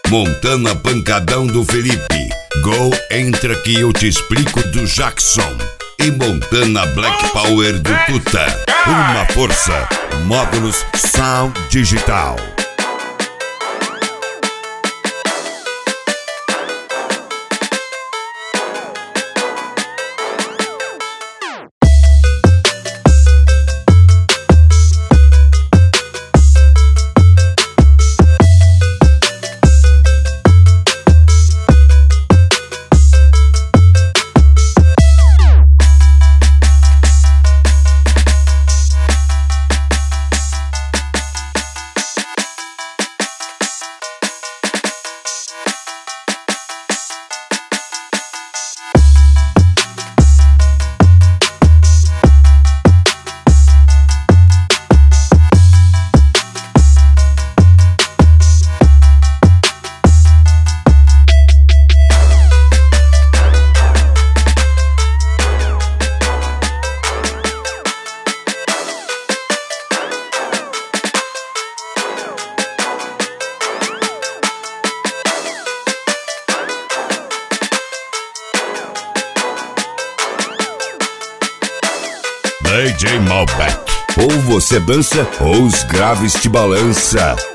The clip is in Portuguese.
Montana Pancadão do Felipe. Go, entra que eu te explico do Jackson. E Montana Black Power do Tuta. Uma força. Módulos Sound Digital. DJ Malbec. Ou você dança ou os graves te balança.